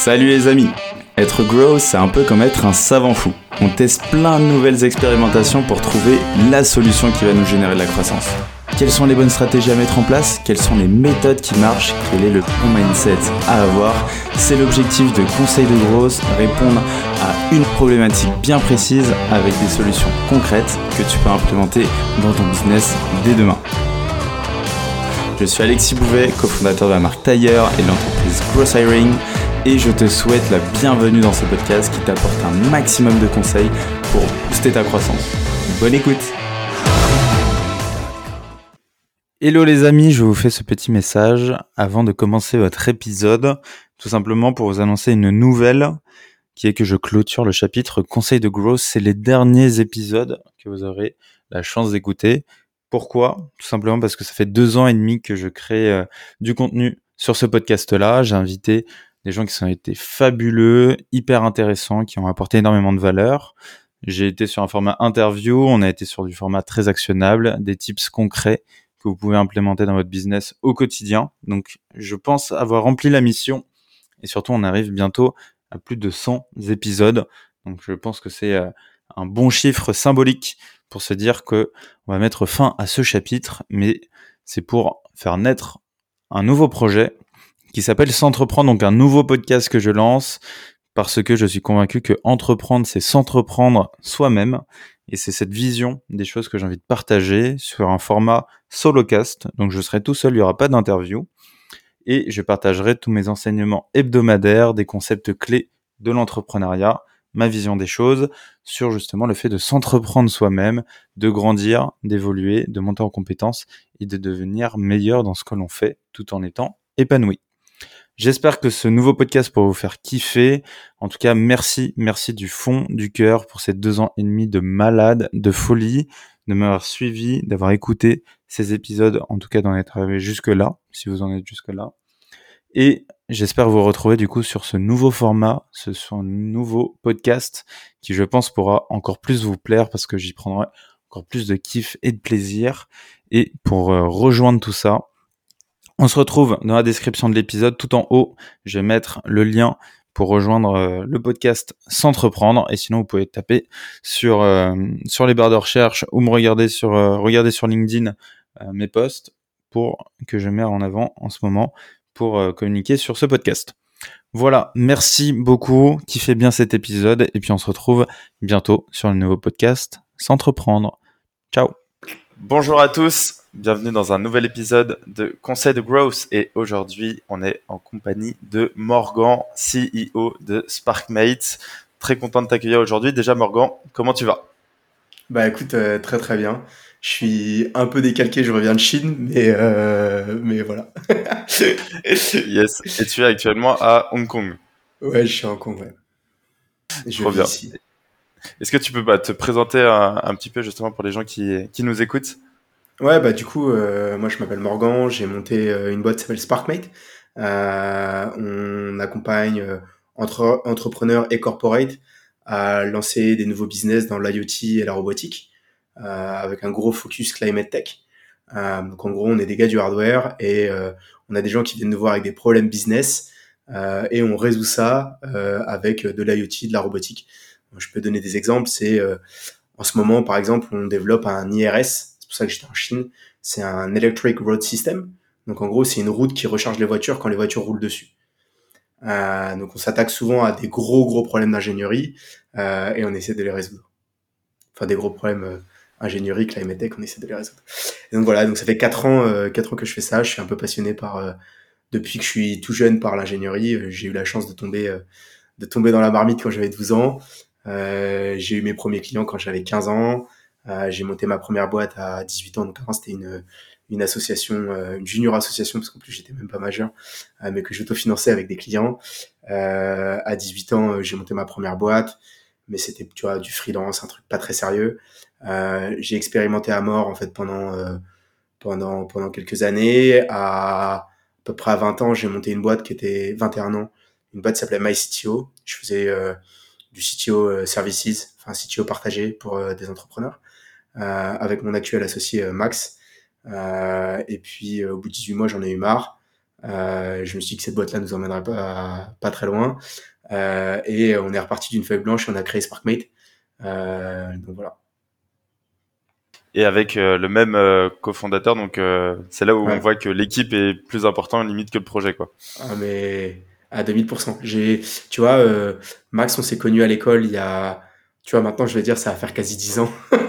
Salut les amis. Être grow, c'est un peu comme être un savant fou. On teste plein de nouvelles expérimentations pour trouver la solution qui va nous générer de la croissance. Quelles sont les bonnes stratégies à mettre en place? Quelles sont les méthodes qui marchent? Quel est le bon mindset à avoir? C'est l'objectif de Conseil de Growth, répondre à une problématique bien précise avec des solutions concrètes que tu peux implémenter dans ton business dès demain. Je suis Alexis Bouvet, cofondateur de la marque Tailleur et de l'entreprise Growth Hiring, et je te souhaite la bienvenue dans ce podcast qui t'apporte un maximum de conseils pour booster ta croissance. Bonne écoute! Hello les amis, je vous fais ce petit message avant de commencer votre épisode, tout simplement pour vous annoncer une nouvelle qui est que je clôture le chapitre Conseil de Growth. C'est les derniers épisodes que vous aurez la chance d'écouter. Pourquoi? Tout simplement parce que ça fait 2 ans et demi que je crée du contenu sur ce podcast-là. J'ai invité des gens qui ont été fabuleux, hyper intéressants, qui ont apporté énormément de valeur. J'ai été sur un format interview, on a été sur du format très actionnable, des tips concrets que vous pouvez implémenter dans votre business au quotidien. Donc, je pense avoir rempli la mission et surtout, on arrive bientôt à plus de 100 épisodes. Donc, je pense que c'est un bon chiffre symbolique pour se dire que on va mettre fin à ce chapitre, mais c'est pour faire naître un nouveau projet qui s'appelle S'entreprendre, donc un nouveau podcast que je lance parce que je suis convaincu que entreprendre, c'est s'entreprendre soi-même. Et c'est cette vision des choses que j'ai envie de partager sur un format solocast. Donc je serai tout seul, il n'y aura pas d'interview. Et je partagerai tous mes enseignements hebdomadaires, des concepts clés de l'entrepreneuriat, ma vision des choses, sur justement le fait de s'entreprendre soi-même, de grandir, d'évoluer, de monter en compétences et de devenir meilleur dans ce que l'on fait tout en étant épanoui. J'espère que ce nouveau podcast pourra vous faire kiffer. En tout cas, merci du fond du cœur pour ces 2 ans et demi de malade, de folie, de m'avoir suivi, d'avoir écouté ces épisodes, en tout cas d'en être arrivé jusque-là, si vous en êtes jusque-là. Et j'espère vous retrouver du coup sur ce nouveau format, sur un nouveau podcast qui, je pense, pourra encore plus vous plaire parce que j'y prendrai encore plus de kiff et de plaisir. Et pour rejoindre tout ça, on se retrouve dans la description de l'épisode. Tout en haut, je vais mettre le lien pour rejoindre le podcast S'entreprendre. Et sinon, vous pouvez taper sur les barres de recherche ou me regarder sur LinkedIn mes posts pour que je mette en avant en ce moment pour communiquer sur ce podcast. Voilà, merci beaucoup. Kiffez bien cet épisode. Et puis, on se retrouve bientôt sur le nouveau podcast S'entreprendre. Ciao. Bonjour à tous, bienvenue dans un nouvel épisode de Conseil de Growth et aujourd'hui on est en compagnie de Morgan, CEO de SparkMate. Très content de t'accueillir aujourd'hui. Déjà Morgan, comment tu vas? Bah écoute, très très bien. Je suis un peu décalqué, je reviens de Chine, mais voilà. Yes, et tu es actuellement à Hong Kong. Ouais, je suis à Hong Kong, ouais. Je Trop vis bien. ici. Est-ce que tu peux te présenter un petit peu justement pour les gens qui nous écoutent? Ouais, bah du coup, moi je m'appelle Morgan, j'ai monté une boîte qui s'appelle SparkMate. On accompagne entrepreneurs et corporate à lancer des nouveaux business dans l'IoT et la robotique, avec un gros focus climate tech. Donc en gros, on est des gars du hardware et on a des gens qui viennent nous voir avec des problèmes business et on résout ça avec de l'IoT, de la robotique. Donc, je peux donner des exemples. C'est en ce moment, par exemple, on développe un IRS. C'est pour ça que j'étais en Chine. C'est un Electric Road System. Donc en gros, c'est une route qui recharge les voitures quand les voitures roulent dessus. Donc on s'attaque souvent à des gros problèmes d'ingénierie et on essaie de les résoudre. Enfin des gros problèmes ingénierie, climate tech, on essaie de les résoudre. Et donc voilà, donc ça fait 4 ans que je fais ça. Je suis un peu passionné par depuis que je suis tout jeune par l'ingénierie. J'ai eu la chance de tomber dans la marmite quand j'avais 12 ans. J'ai eu mes premiers clients quand j'avais 15 ans. J'ai monté ma première boîte à 18 ans. Donc avant c'était une association, une junior association parce qu'en plus j'étais même pas majeur, mais que j'autofinançais avec des clients. À 18 ans, j'ai monté ma première boîte, mais c'était, tu vois, du freelance, un truc pas très sérieux. J'ai expérimenté à mort en fait pendant quelques années. À peu près à 20 ans, j'ai monté une boîte qui était 21 ans, une boîte qui s'appelait MyCTO. Je faisais du CTO services, enfin CTO partagé pour des entrepreneurs, avec mon actuel associé Max. Et puis au bout de 18 mois, j'en ai eu marre. Je me suis dit que cette boîte-là nous emmènerait pas très loin. Et on est reparti d'une feuille blanche et on a créé SparkMate. Donc voilà. Et avec le même cofondateur, donc c'est là où on Ouais. voit que l'équipe est plus importante limite que le projet, quoi. Ah, mais à 2000%. Tu vois, Max, on s'est connus à l'école il y a, tu vois, maintenant, je vais dire, ça va faire quasi 10 ans.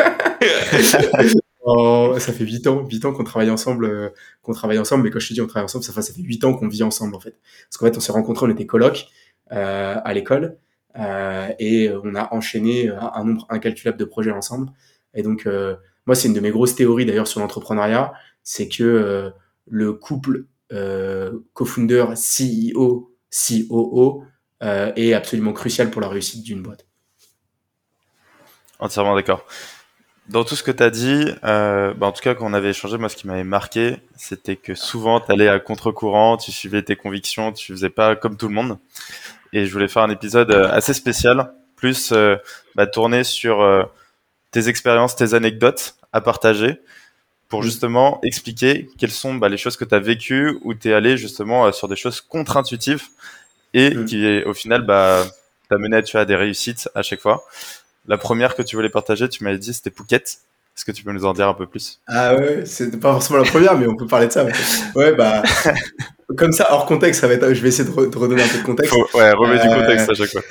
Oh, ça fait 8 ans qu'on travaille ensemble. Mais quand je te dis on travaille ensemble, ça fait 8 ans qu'on vit ensemble, en fait. Parce qu'en fait, on s'est rencontrés, on était coloc, à l'école, et on a enchaîné un nombre incalculable de projets ensemble. Et donc, moi, c'est une de mes grosses théories, d'ailleurs, sur l'entrepreneuriat, c'est que, le couple, co-founder, CEO, COO, est absolument crucial pour la réussite d'une boîte. Entièrement d'accord. Dans tout ce que tu as dit, en tout cas, quand on avait échangé, moi, ce qui m'avait marqué, c'était que souvent, tu allais à contre-courant, tu suivais tes convictions, tu faisais pas comme tout le monde. Et je voulais faire un épisode assez spécial, plus tourné sur tes expériences, tes anecdotes à partager, pour Mm. justement expliquer quelles sont les choses que tu as vécues, où tu es allé justement sur des choses contre-intuitives et Mm. qui, au final, t'a mené à des réussites à chaque fois. La première que tu voulais partager, tu m'avais dit, c'était Phuket. Est-ce que tu peux nous en dire un peu plus? Ah ouais, c'est pas forcément la première, mais on peut parler de ça. Ouais, ouais, bah, comme ça, hors contexte, ça va être. Je vais essayer de redonner un peu de contexte. Ouais, remets du Euh, contexte à chaque fois.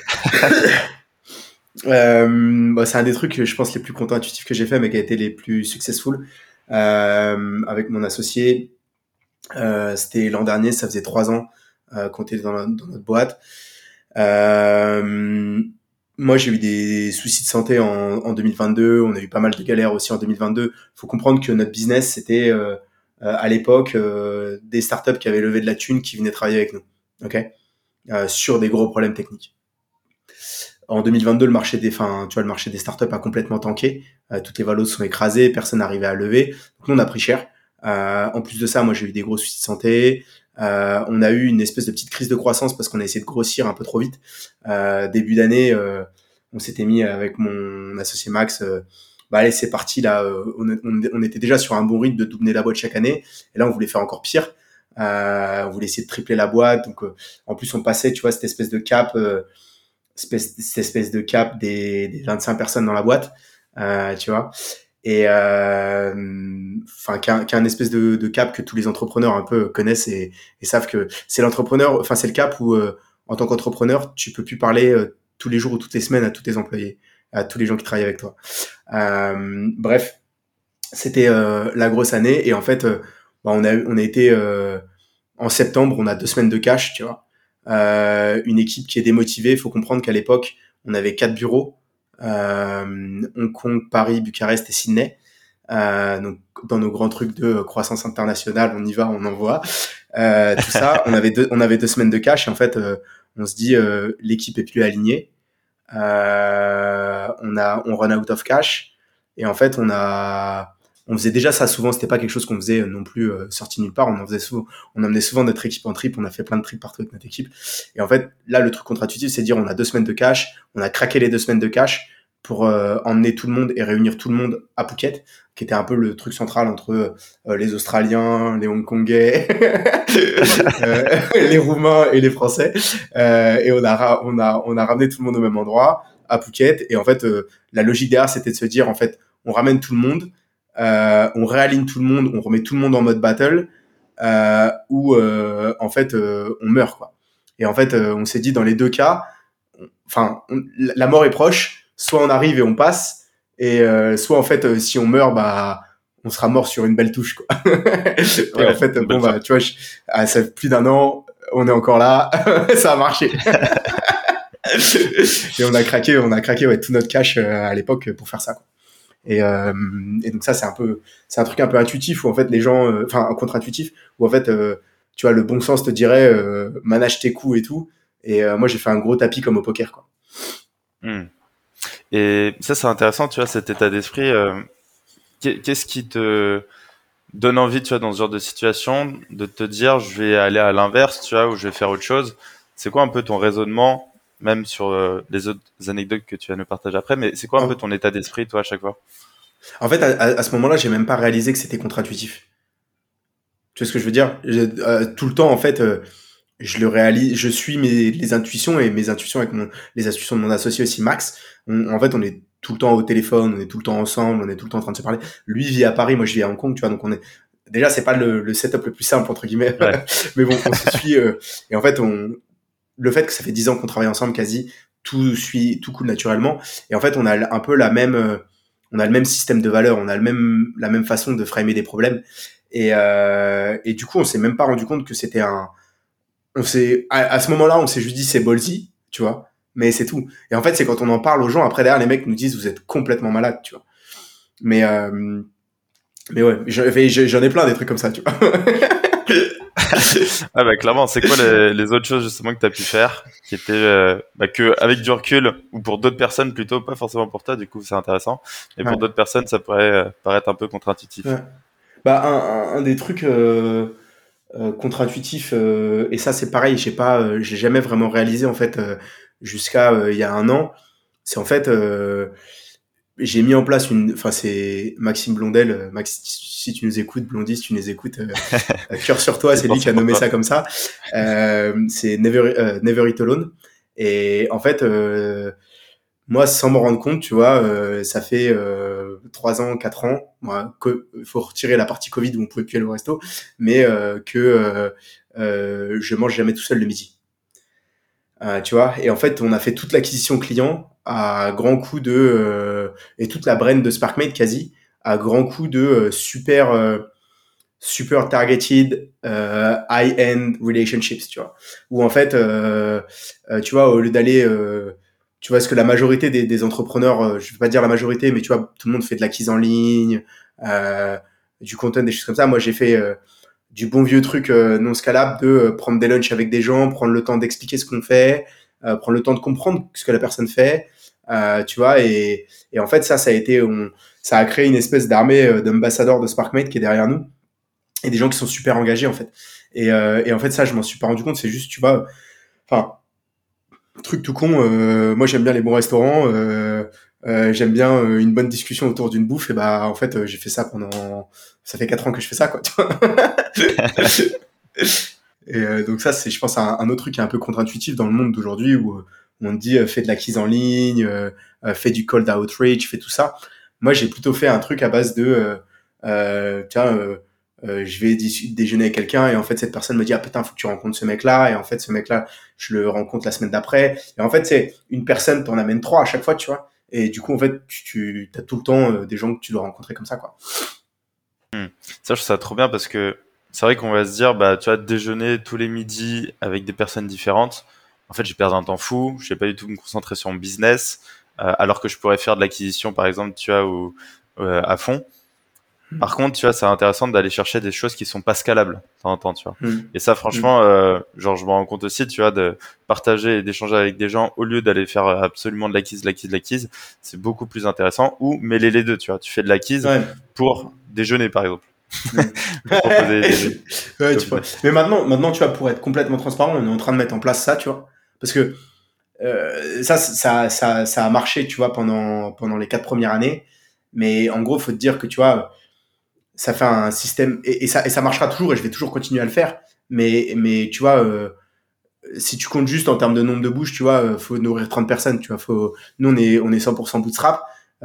bah, c'est un des trucs, je pense, les plus contre-intuitifs que j'ai fait, mais qui a été les plus successful. Avec mon associé, c'était l'an dernier, ça faisait 3 ans qu'on était dans notre boîte. Euh, Moi, j'ai eu des soucis de santé en 2022. On a eu pas mal de galères aussi en 2022. Faut comprendre que notre business, c'était à l'époque des startups qui avaient levé de la thune qui venaient travailler avec nous, ok, sur des gros problèmes techniques. En 2022, le marché des startups a complètement tanké. Toutes les valos sont écrasées, personne n'arrivait à lever. Donc nous, on a pris cher. En plus de ça, moi, j'ai eu des gros soucis de santé. On a eu une espèce de petite crise de croissance parce qu'on a essayé de grossir un peu trop vite. Début d'année, on s'était mis avec mon associé Max. Allez, c'est parti là. On était déjà sur un bon rythme de doubler la boîte chaque année. Et là, on voulait faire encore pire. On voulait essayer de tripler la boîte. Donc, en plus, on passait, tu vois, cette espèce de cap. Cette espèce de cap des 25 personnes dans la boîte, tu vois, et enfin qu'un espèce de cap que tous les entrepreneurs un peu connaissent et savent que c'est l'entrepreneur, enfin c'est le cap où en tant qu'entrepreneur tu peux plus parler tous les jours ou toutes les semaines à tous tes employés, à tous les gens qui travaillent avec toi. Bref, c'était la grosse année et en fait on a été en septembre, on a 2 semaines de cash, tu vois. Une équipe qui est démotivée. Il faut comprendre qu'à l'époque, on avait 4 bureaux, Hong Kong, Paris, Bucarest et Sydney. Donc dans nos grands trucs de croissance internationale, on y va, on envoie. Tout ça, on avait 2 semaines de cash et en fait, on se dit l'équipe est plus alignée. On run out of cash et en fait on faisait déjà ça souvent, c'était pas quelque chose qu'on faisait non plus sorti nulle part, on emmenait souvent notre équipe en trip, on a fait plein de trips partout avec notre équipe et en fait là le truc contre-intuitif c'est de dire on a 2 semaines de cash, on a craqué les 2 semaines de cash pour emmener tout le monde et réunir tout le monde à Phuket qui était un peu le truc central entre les Australiens, les Hongkongais, les Roumains et les Français. Et on a ramené tout le monde au même endroit, à Phuket. Et en fait, la logique derrière, c'était de se dire, en fait, on ramène tout le monde, on réaligne tout le monde, on remet tout le monde en mode battle, où en fait, on meurt, quoi. Et en fait, on s'est dit, dans les deux cas, enfin, la mort est proche, soit on arrive et on passe, et soit en fait, si on meurt, bah, on sera mort sur une belle touche, quoi. Et en Ouais, fait, une bon, belle fin. bah, tu vois, ça fait plus d'un an, on est encore là, ça a marché. Et on a craqué ouais, tout notre cash à l'époque pour faire ça, quoi. Et donc ça, c'est un truc un peu intuitif où en fait les gens, enfin contre-intuitif où en fait, tu vois, le bon sens te dirait manage tes coups et tout. Et moi, j'ai fait un gros tapis comme au poker, quoi. Hmm. Et ça, c'est intéressant, tu vois, cet état d'esprit. Qu'est-ce qui te donne envie, tu vois, dans ce genre de situation, de te dire, je vais aller à l'inverse, tu vois, ou je vais faire autre chose? C'est quoi un peu ton raisonnement, même sur les autres anecdotes que tu vas nous partager après, mais c'est quoi un peu En, ton état d'esprit, toi, à chaque fois? en fait, à ce moment-là, j'ai même pas réalisé que c'était contre-intuitif. Tu vois ce que je veux dire? Tout le temps, en fait, je le réalise, je suis les intuitions et mes intuitions avec les intuitions de mon associé aussi, Max. En fait, on est tout le temps au téléphone, on est tout le temps ensemble, on est tout le temps en train de se parler. Lui vit à Paris, moi je vis à Hong Kong, tu vois, donc déjà, c'est pas le setup le plus simple, entre guillemets. Ouais. Mais bon, on se suit, et en fait, le fait que ça fait 10 ans qu'on travaille ensemble quasi, tout coule naturellement. Et en fait, on a un peu on a le même système de valeurs, on a la même façon de framer des problèmes. Et du coup, on s'est même pas rendu compte que c'était à ce moment-là, on s'est juste dit c'est ballsy, tu vois. Mais c'est tout. Et en fait, c'est quand on en parle aux gens, après derrière, les mecs nous disent vous êtes complètement malade, tu vois. Mais, mais ouais, j'en ai plein des trucs comme ça, tu vois. Ah bah clairement, c'est quoi les autres choses justement que tu as pu faire qui étaient que avec du recul ou pour d'autres personnes plutôt, pas forcément pour toi, du coup c'est intéressant, mais pour Ouais. d'autres personnes ça pourrait paraître un peu contre-intuitif. Ouais. Bah, un des trucs contre-intuitifs, et ça c'est pareil, je sais pas, je l'ai jamais vraiment réalisé en fait jusqu'à il y a un an. C'est en fait, j'ai mis en place enfin c'est Maxime Blondel, Max, si tu nous écoutes, Blondie, si tu nous écoutes, cœur sur toi, J'ai c'est lui qui pensé a pour nommé toi. ça comme ça. C'est Never Eat Alone. Et en fait, moi, sans m'en rendre compte, tu vois, ça fait 3 ans, 4 ans, moi, faut retirer la partie Covid où on pouvait plus aller au resto, mais je mange jamais tout seul le midi. Tu vois, et en fait, on a fait toute l'acquisition client à grands coups et toute la brain de SparkMate quasi, à grands coups de super targeted high-end relationships, tu vois. Où en fait, tu vois, au lieu d'aller, tu vois, ce que la majorité des entrepreneurs, je vais pas dire la majorité, mais tu vois, tout le monde fait de l'acquise en ligne, euh, du content, des choses comme ça. Moi, j'ai fait du bon vieux truc non scalable de prendre des lunchs avec des gens, prendre le temps d'expliquer ce qu'on fait, prendre le temps de comprendre ce que la personne fait, tu vois, et en fait, ça a créé une espèce d'armée d'ambassadeurs de SparkMate qui est derrière nous et des gens qui sont super engagés en fait. Et en fait ça je m'en suis pas rendu compte, c'est juste tu vois, enfin truc tout con, moi j'aime bien les bons restaurants, j'aime bien une bonne discussion autour d'une bouffe, et bah en fait j'ai fait ça ça fait 4 ans que je fais ça quoi, tu vois. Et donc ça c'est je pense un autre truc qui est un peu contre-intuitif dans le monde d'aujourd'hui où on te dit fais de l'acquise en ligne, fais du cold outreach, fais tout ça. Moi j'ai plutôt fait un truc à base de tiens je vais déjeuner avec quelqu'un et en fait cette personne me dit ah putain faut que tu rencontres ce mec là, et en fait ce mec là je le rencontre la semaine d'après, et en fait c'est une personne t'en amènes trois à chaque fois, tu vois, et du coup en fait tu as tout le temps des gens que tu dois rencontrer comme ça quoi. Ça je trouve ça trop bien parce que c'est vrai qu'on va se dire bah tu vois déjeuner tous les midis avec des personnes différentes. En fait, j'ai perdu un temps fou, je sais pas du tout me concentrer sur mon business alors que je pourrais faire de l'acquisition par exemple, tu vois ou à fond. Par contre, tu vois, c'est intéressant d'aller chercher des choses qui sont pas scalables de temps en temps, tu vois. Hmm. Et ça, Hmm. franchement, genre, je me rends compte aussi, tu vois, de partager et d'échanger avec des gens au lieu d'aller faire absolument de l'acquise, c'est beaucoup plus intéressant. Ou mêler les deux, tu vois. Tu fais de l'acquise Ouais. pour déjeuner, par exemple. Hmm. Pour proposer des Ouais, tu vois. combiner. Mais maintenant, tu vois, pour être complètement transparent, on est en train de mettre en place ça, tu vois. Parce que ça a marché, tu vois, pendant les 4 premières années. Mais en gros, faut te dire que, tu vois, ça fait un système, et ça marchera toujours, et je vais toujours continuer à le faire. Mais tu vois, si tu comptes juste en termes de nombre de bouches, tu vois, faut nourrir 30 personnes, tu vois. Nous, on est 100% bootstrap.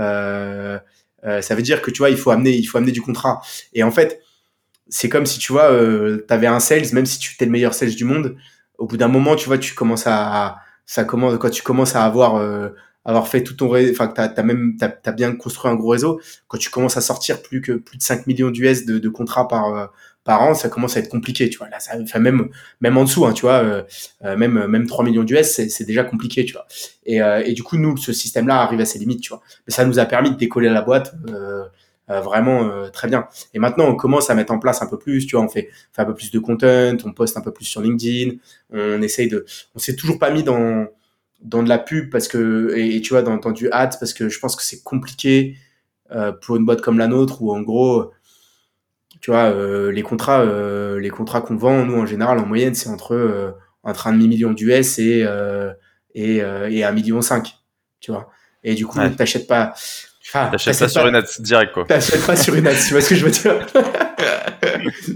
Ça veut dire que, tu vois, il faut amener du contrat. Et en fait, c'est comme si tu vois, t'avais un sales, même si tu étais le meilleur sales du monde, au bout d'un moment, tu vois, ça commence, quand tu commences à avoir fait tout ton réseau, enfin, que t'as bien construit un gros réseau, quand tu commences à sortir plus de 5 millions d'US de contrats par an, ça commence à être compliqué, tu vois. Là, enfin, même en dessous, hein, tu vois, même 3 millions d'US, c'est déjà compliqué, tu vois. Et du coup, nous, ce système-là arrive à ses limites, tu vois. Mais ça nous a permis de décoller la boîte, vraiment très bien. Et maintenant, on commence à mettre en place un peu plus, tu vois, on fait un peu plus de content, on poste un peu plus sur LinkedIn, on s'est toujours pas mis dans de la pub parce que, et tu vois, dans du ads, parce que je pense que c'est compliqué pour une boîte comme la nôtre où en gros, tu vois, les contrats qu'on vend, nous en général, en moyenne, c'est entre 1,5 million d'US et 1,5 million, tu vois. Et du coup, Ouais. t'achètes pas, enfin, T'achètes pas sur une ad direct, quoi. t'achètes pas sur une ad, tu vois ce que je veux dire?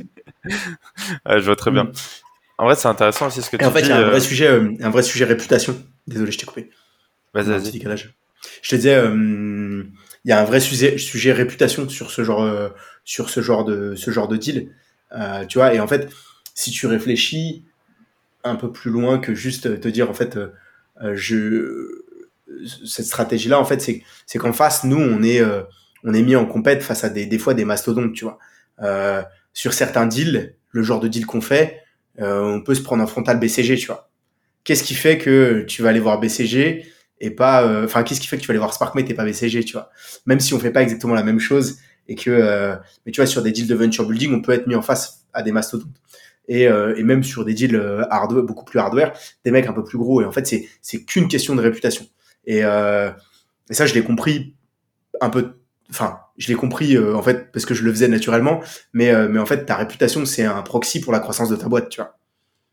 Ouais, je vois très bien. Mm. En vrai, c'est intéressant aussi ce que Et en tu fait, il dis. y a un vrai sujet réputation. Désolé, je t'ai coupé. Vas-y, On a un petit vas-y. décalage. Je te disais, il y a un vrai sujet réputation sur ce genre de deal. Tu vois, et en fait, si tu réfléchis un peu plus loin que juste te dire, en fait, je, cette stratégie-là, en fait, c'est qu'en face, nous, on est mis en compète face à des fois des mastodontes, tu vois. Euh, sur certains deals, le genre de deal qu'on fait, on peut se prendre un frontal BCG, tu vois. Qu'est-ce qui fait que tu vas aller voir BCG et pas, enfin, qu'est-ce qui fait que tu vas aller voir SparkMate et pas BCG, tu vois. Même si on fait pas exactement la même chose et que, mais tu vois, sur des deals de venture building, on peut être mis en face à des mastodontes. Et même sur des deals hardware, beaucoup plus hardware, des mecs un peu plus gros. Et en fait, c'est qu'une question de réputation. Et ça, je l'ai compris un peu. Enfin, je l'ai compris en fait parce que je le faisais naturellement. Mais en fait, ta réputation, c'est un proxy pour la croissance de ta boîte, tu vois.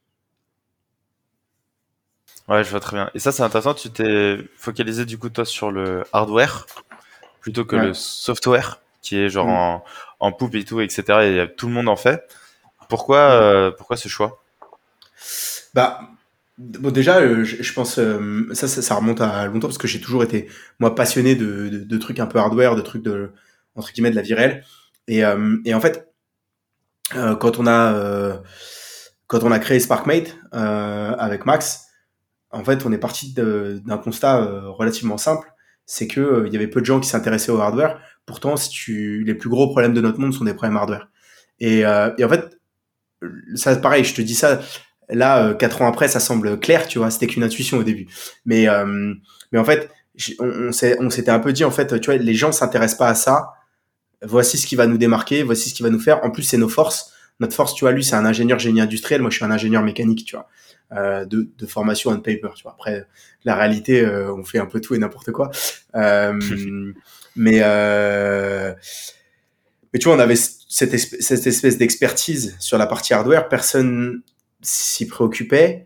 Ouais, je vois très bien. Et ça, c'est intéressant. Tu t'es focalisé du coup toi sur le hardware plutôt que le Ouais. software, qui est genre Mm. en poupe et tout, etc. Et tout le monde en fait. Pourquoi, Mm. pourquoi ce choix? Bah, bon, déjà, je pense, ça remonte à longtemps parce que j'ai toujours été, moi, passionné de trucs un peu hardware, de trucs entre guillemets, de la vie réelle. Et en fait, euh, quand on a, euh, quand on a créé SparkMate avec Max, en fait, on est parti d'un constat relativement simple, c'est que il y avait peu de gens qui s'intéressaient au hardware. Pourtant, les plus gros problèmes de notre monde sont des problèmes hardware. Et en fait, ça, pareil, je te dis ça, là, 4 ans après, ça semble clair, tu vois, c'était qu'une intuition au début. Mais en fait, on s'était un peu dit, en fait, tu vois, les gens s'intéressent pas à ça. Voici ce qui va nous démarquer, voici ce qui va nous faire. En plus, c'est nos forces. Notre force, tu vois, lui, c'est un ingénieur génie industriel. Moi, je suis un ingénieur mécanique, tu vois, de formation on paper, tu vois. Après, la réalité, on fait un peu tout et n'importe quoi. Euh, mais, euh, mais tu vois, on avait cette espèce d'expertise sur la partie hardware. Personne s'y préoccupait.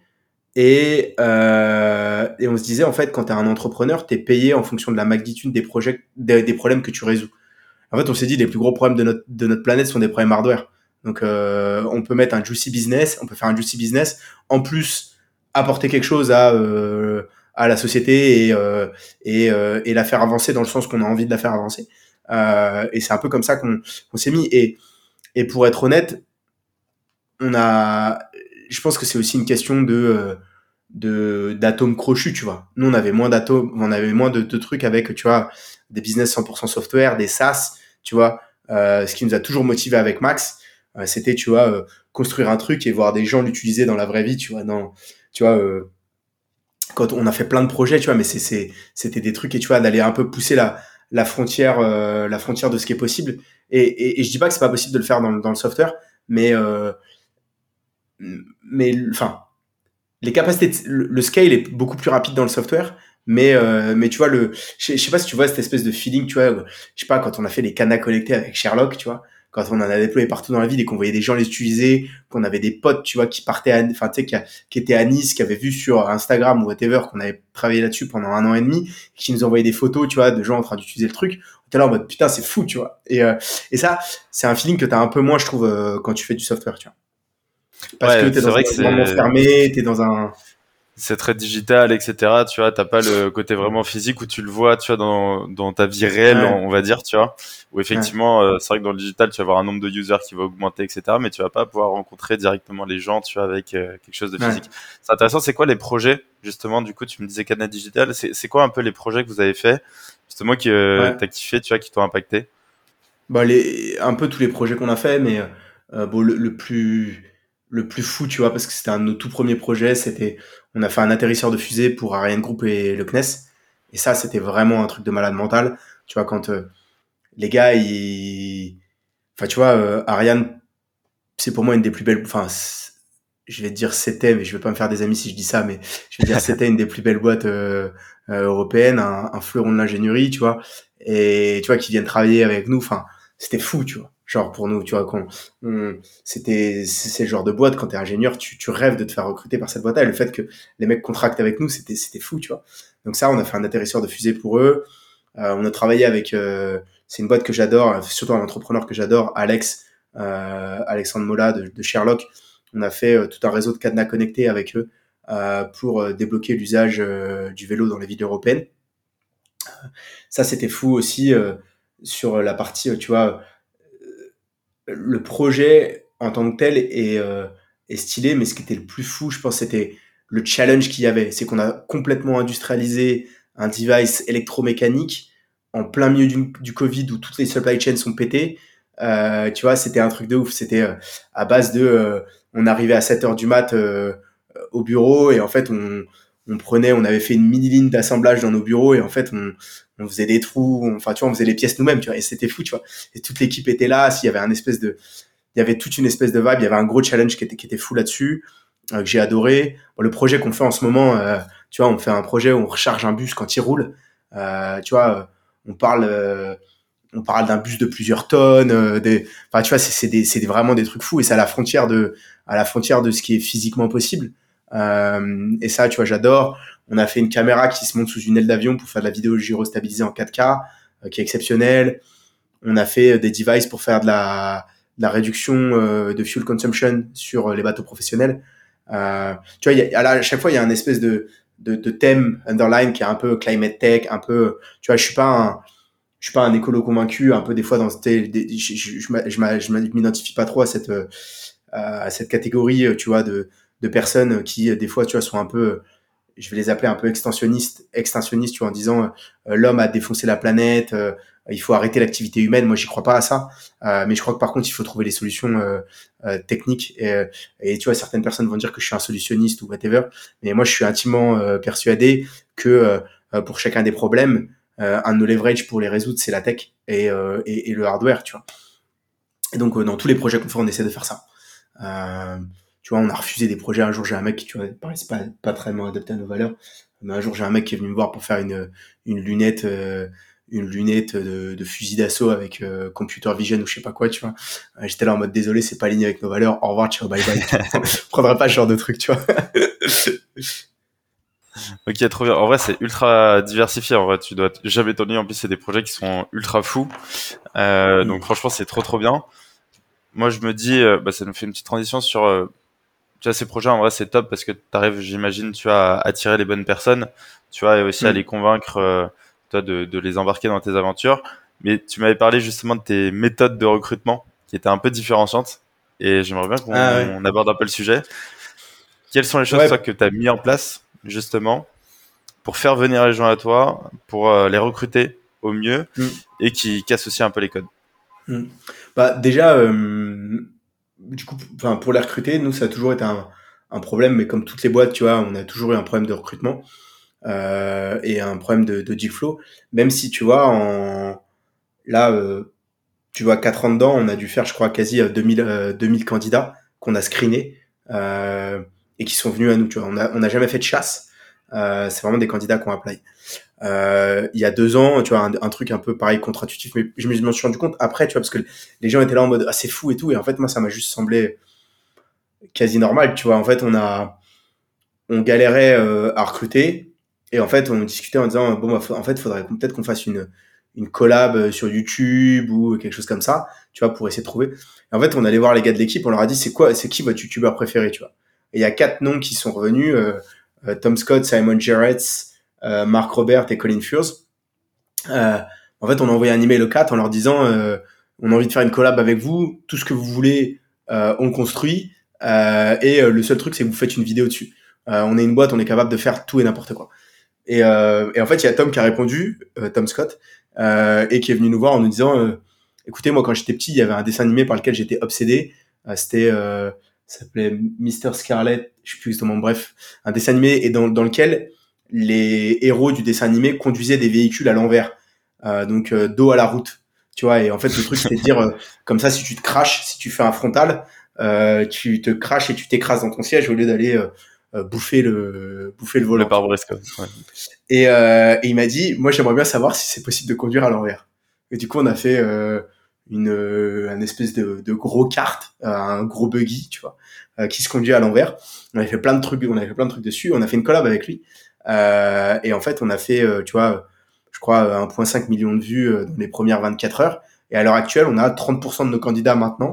Et on se disait, en fait, quand tu es un entrepreneur, tu es payé en fonction de la magnitude des projets, des problèmes que tu résous. En fait, on s'est dit, les plus gros problèmes de notre planète sont des problèmes hardware. Donc, on peut mettre un juicy business, on peut faire un juicy business, en plus apporter quelque chose à la société et la faire avancer dans le sens qu'on a envie de la faire avancer. Et c'est un peu comme ça qu'on s'est mis. Et pour être honnête, on a, je pense que c'est aussi une question d'atomes crochus, tu vois. Nous, on avait moins d'atomes, on avait moins de trucs avec, tu vois, des business 100% software, des SaaS, tu vois. Ce qui nous a toujours motivé avec Max, c'était, tu vois, construire un truc et voir des gens l'utiliser dans la vraie vie, tu vois. Tu vois, quand on a fait plein de projets, tu vois, mais c'était des trucs et tu vois, d'aller un peu pousser la frontière de ce qui est possible. Et je dis pas que c'est pas possible de le faire dans le software, mais, enfin, les capacités, le scale est beaucoup plus rapide dans le software, mais tu vois, je sais pas si tu vois cette espèce de feeling, tu vois, je sais pas, quand on a fait les cadenas connectés avec Sherlock, tu vois, quand on en a déployé partout dans la ville et qu'on voyait des gens les utiliser, qu'on avait des potes, tu vois, qui partaient, enfin, tu sais, qui étaient à Nice, qui avaient vu sur Instagram ou whatever, qu'on avait travaillé là-dessus pendant 1 an et demi, qui nous envoyaient des photos, tu vois, de gens en train d'utiliser le truc. On était là en mode, putain, c'est fou, tu vois. Et ça, c'est un feeling que t'as un peu moins, je trouve, quand tu fais du software, tu vois. Parce que Ouais, t'es c'est dans vrai un que environnement fermé, t'es dans un, c'est très digital, etc. Tu vois, t'as pas le côté vraiment physique où tu le vois, tu vois, dans ta vie réelle, ouais. on va dire, tu vois. Où Ouais, effectivement, c'est vrai que dans le digital, tu vas avoir un nombre de users qui va augmenter, etc. Mais tu vas pas pouvoir rencontrer directement les gens, tu vois, avec quelque chose de ouais, physique. C'est intéressant. C'est quoi les projets, justement, du coup, tu me disais Cadenas Digital. C'est quoi un peu les projets que vous avez fait, justement, qui ouais. t'as kiffé, tu vois, qui t'ont impacté? Bah, un peu tous les projets qu'on a fait, mais bon, le plus fou, tu vois, parce que c'était un de nos tout premiers projets, on a fait un atterrisseur de fusée pour Ariane Group et le CNES. Et ça, c'était vraiment un truc de malade mental. Tu vois, quand les gars, enfin, tu vois, Ariane, c'est pour moi une des plus belles, enfin, je vais te dire c'était, mais je vais pas me faire des amis si je dis ça, mais je vais dire c'était une des plus belles boîtes européennes, un fleuron de l'ingénierie, tu vois, et tu vois qui viennent travailler avec nous, enfin c'était fou, tu vois, genre pour nous, tu vois, c'est le genre de boîte quand t'es ingénieur, tu rêves de te faire recruter par cette boîte-là, et le fait que les mecs contractent avec nous, c'était fou, tu vois. Donc ça, on a fait un atterrisseur de fusée pour eux, on a travaillé avec, c'est une boîte que j'adore, surtout un entrepreneur que j'adore, Alex, Alexandre Mola de Sherlock. On a fait tout un réseau de cadenas connectés avec eux pour débloquer l'usage du vélo dans les villes européennes. Ça, c'était fou aussi sur la partie, tu vois, le projet en tant que tel est stylé, mais ce qui était le plus fou, je pense, c'était le challenge qu'il y avait. C'est qu'on a complètement industrialisé un device électromécanique en plein milieu du Covid où toutes les supply chains sont pétées. Tu vois, c'était un truc de ouf. C'était à base de... on arrivait à 7 heures du mat au bureau et en fait, on avait fait une mini ligne d'assemblage dans nos bureaux et en fait, on faisait des trous, enfin, tu vois, on faisait les pièces nous-mêmes, tu vois, et c'était fou, tu vois. Et toute l'équipe était là, il y avait toute une espèce de vibe, il y avait un gros challenge qui était fou là-dessus, que j'ai adoré. Bon, le projet qu'on fait en ce moment, tu vois, on fait un projet où on recharge un bus quand il roule. Tu vois, on parle d'un bus de plusieurs tonnes, enfin, tu vois, c'est vraiment des trucs fous et c'est à la frontière de ce qui est physiquement possible. Et ça, tu vois, j'adore. On a fait une caméra qui se monte sous une aile d'avion pour faire de la vidéo gyrostabilisée en 4K, qui est exceptionnelle. On a fait des devices pour faire de la réduction de fuel consumption sur les bateaux professionnels. Tu vois, à chaque fois, il y a un espèce de thème underline qui est un peu climate tech, un peu, tu vois, je suis pas un écolo convaincu, un peu des fois je m'identifie pas trop à cette catégorie, tu vois, de personnes qui des fois, tu vois, sont un peu, je vais les appeler un peu extinctionnistes, tu vois, en disant l'homme a défoncé la planète, il faut arrêter l'activité humaine. Moi, j'y crois pas à ça, mais je crois que par contre, il faut trouver les solutions techniques. Et tu vois, certaines personnes vont dire que je suis un solutionniste ou whatever, mais moi, je suis intimement persuadé que pour chacun des problèmes, un de nos leverage pour les résoudre, c'est la tech et le hardware, tu vois. Et donc, dans tous les projets qu'on fait, on essaie de faire ça. Euh, Tu vois, on a refusé des projets. Un jour, j'ai un mec qui, tu vois, paraissait pas très adapté à nos valeurs. Mais un jour, j'ai un mec qui est venu me voir pour faire une lunette, de fusil d'assaut avec computer vision ou je sais pas quoi, tu vois. J'étais là en mode désolé, c'est pas aligné avec nos valeurs. Au revoir, ciao, bye bye. Tu vois. Je prendrai pas ce genre de truc, tu vois. Ok, trop bien. En vrai, c'est ultra diversifié. En vrai, tu dois jamais t'ennuyer. En plus, c'est des projets qui sont ultra fous. Donc franchement, c'est trop bien. Moi, je me dis, bah, ça nous fait une petite transition sur, tu vois, ces projets. En vrai, c'est top parce que t'arrives, j'imagine, tu vois, à attirer les bonnes personnes, tu vois, et aussi à les Mm. convaincre, toi, de les embarquer dans tes aventures. Mais tu m'avais parlé justement de tes méthodes de recrutement qui étaient un peu différenciantes. Et j'aimerais bien Ah ouais. qu'on aborde un peu le sujet. Quelles sont les choses, toi, Ouais. que tu as mis en place, justement, pour faire venir les gens à toi, pour les recruter au mieux Mm. et qui cassent aussi un peu les codes. Mm. Bah, déjà, du coup, enfin, pour les recruter, nous, ça a toujours été un problème, mais comme toutes les boîtes, tu vois, on a toujours eu un problème de recrutement. Et un problème de deal flow. Même si tu vois, là, tu vois, 4 ans dedans, on a dû faire, je crois, quasi 2000 candidats qu'on a screenés et qui sont venus à nous. Tu vois, on n'a jamais fait de chasse. C'est vraiment des candidats qu'on apply. Il y a 2 ans, tu vois, un truc un peu pareil, contre-intuitif, mais je m'en suis rendu compte après, tu vois, parce que les gens étaient là en mode, ah, c'est fou et tout. Et en fait, moi, ça m'a juste semblé quasi normal, tu vois. En fait, on galérait à recruter et en fait on discutait en disant bon bah, en fait faudrait peut-être qu'on fasse une collab sur YouTube ou quelque chose comme ça, tu vois, pour essayer de trouver. Et en fait on allait voir les gars de l'équipe, on leur a dit c'est qui votre youtubeur préféré, tu vois. Et il y a 4 noms qui sont revenus, Tom Scott, Simon Jarrett, Mark Robert et Colin Furze. euh, En fait on a envoyé un email aux 4 en leur disant on a envie de faire une collab avec vous, tout ce que vous voulez on le construit, le seul truc c'est que vous faites une vidéo dessus. On est une boîte, on est capable de faire tout et n'importe quoi. Et en fait, il y a Tom qui a répondu, Tom Scott, et qui est venu nous voir en nous disant, écoutez, moi quand j'étais petit, il y avait un dessin animé par lequel j'étais obsédé. Ça s'appelait Mister Scarlet, je sais plus exactement, bref, un dessin animé et dans lequel les héros du dessin animé conduisaient des véhicules à l'envers, donc dos à la route. Tu vois, et en fait, le truc, c'était de dire, comme ça, si tu te craches, si tu fais un frontal, tu te craches et tu t'écrases dans ton siège au lieu d'aller bouffer le Le volant. Tu vois. pare-brise, quoi. Ouais. Et il m'a dit, moi j'aimerais bien savoir si c'est possible de conduire à l'envers. Et du coup, on a fait un espèce de gros kart, un gros buggy, tu vois, qui se conduit à l'envers. On avait fait plein de trucs dessus. On a fait une collab avec lui. Et en fait, on a fait, tu vois, je crois 1,5 million de vues dans les premières 24 heures. Et à l'heure actuelle, on a 30% de nos candidats maintenant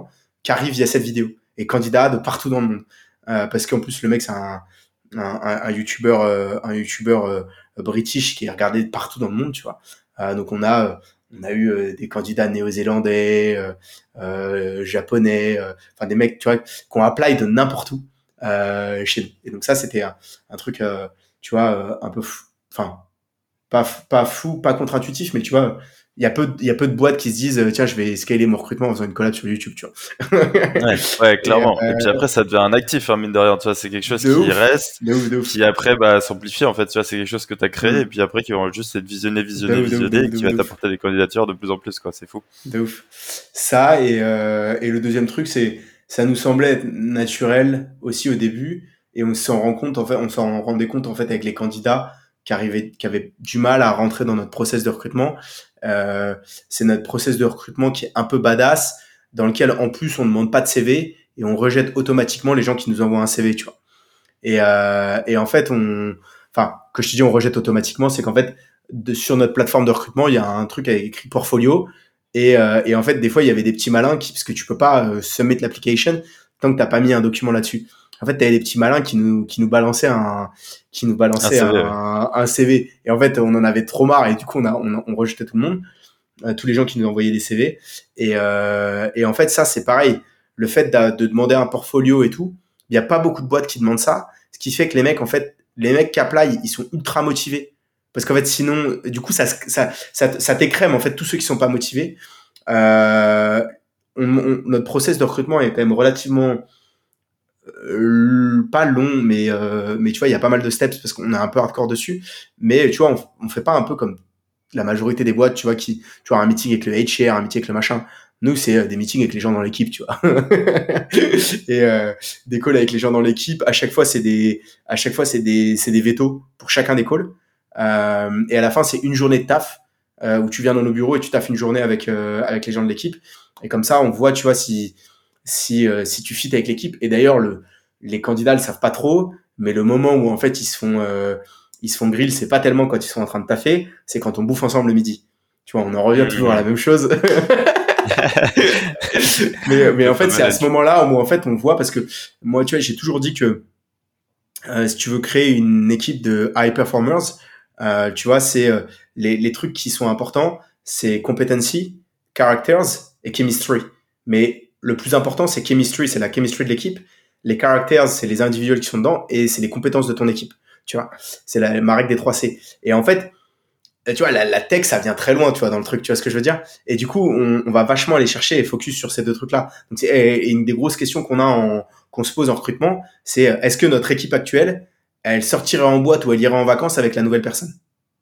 qui arrivent via cette vidéo et candidats de partout dans le monde. Parce qu'en plus, le mec, c'est un YouTuber british qui est regardé partout dans le monde, tu vois. Donc on a eu des candidats néo-zélandais, japonais, enfin des mecs, tu vois, qui ont apply de n'importe où chez nous. Et donc ça, c'était un truc, tu vois, un peu fou, enfin pas fou, pas contre-intuitif, mais tu vois, il y a peu de boîtes qui se disent, tiens, je vais scaler mon recrutement en faisant une collab sur YouTube, tu vois. Ouais, Et, clairement. Et puis après, ça devient un actif, hein, mine de rien. Tu vois, c'est quelque chose de qui ouf, reste, de ouf. qui après, s'amplifie, en fait. Tu vois, c'est quelque chose que t'as créé, et Mm. puis après, qui va juste être visionné, De visionné, ouf, de ouf, de visionné, ouf, et de qui ouf, va de ouf. t'apporter des candidatures de plus en plus, quoi. C'est fou. De ouf. Ça, et le deuxième truc, c'est, ça nous semblait être naturel aussi au début, et on s'en rend compte, en fait, on s'en rendait compte, en fait, avec les candidats qui avaient du mal à rentrer dans notre process de recrutement. Euh, c'est notre process de recrutement qui est un peu badass, dans lequel, en plus, on ne demande pas de CV, et on rejette automatiquement les gens qui nous envoient un CV, tu vois. Et en fait, enfin, que je te dis, on rejette automatiquement, c'est qu'en fait, sur notre plateforme de recrutement, il y a un truc avec écrit portfolio. Et en fait, des fois, il y avait des petits malins parce que tu peux pas submit l'application tant que t'as pas mis un document là-dessus. En fait, t'avais des petits malins qui nous balançaient Un CV, ouais. un CV. Et en fait, on en avait trop marre et du coup, on rejetait tout le monde, tous les gens qui nous envoyaient des CV. Et en fait, ça, c'est pareil. Le fait de demander un portfolio et tout, il y a pas beaucoup de boîtes qui demandent ça. Ce qui fait que les mecs, en fait, les mecs qui apply, ils sont ultra motivés. Parce qu'en fait, sinon, du coup, ça t'écrème, en fait, tous ceux qui sont pas motivés. Euh, notre process de recrutement est quand même relativement pas long, mais tu vois, il y a pas mal de steps parce qu'on est un peu hardcore dessus. Mais tu vois, on fait pas un peu comme la majorité des boîtes, tu vois, qui, tu vois, un meeting avec le HR, un meeting avec le machin. Nous, c'est des meetings avec les gens dans l'équipe, tu vois. Et des calls avec les gens dans l'équipe. À chaque fois, c'est des vétos pour chacun des calls. Et à la fin, c'est une journée de taf où tu viens dans nos bureaux et tu taffes une journée avec les gens de l'équipe. Et comme ça, on voit, tu vois, si tu fites avec l'équipe. Et d'ailleurs, les candidats le savent pas trop, mais le moment où en fait ils se font grill, c'est pas tellement quand ils sont en train de taffer, c'est quand on bouffe ensemble le midi. Tu vois, on en revient toujours à la Mmh. même chose. Mais Le en fait, c'est fameux à ce lunch. moment-là où en fait on voit parce que moi, tu vois, j'ai toujours dit que si tu veux créer une équipe de high performers, tu vois, c'est les trucs qui sont importants, c'est competency, characters et chemistry. Mais le plus important, c'est chemistry, c'est la chemistry de l'équipe. Les characters, c'est les individuels qui sont dedans et c'est les compétences de ton équipe. Tu vois, c'est ma règle des 3 C. Et en fait, tu vois, la tech, ça vient très loin, tu vois, dans le truc, tu vois ce que je veux dire. Et du coup, on va vachement aller chercher et focus sur ces deux trucs-là. Donc, et une des grosses questions qu'on se pose en recrutement, c'est est-ce que notre équipe actuelle, elle sortirait en boîte ou elle irait en vacances avec la nouvelle personne,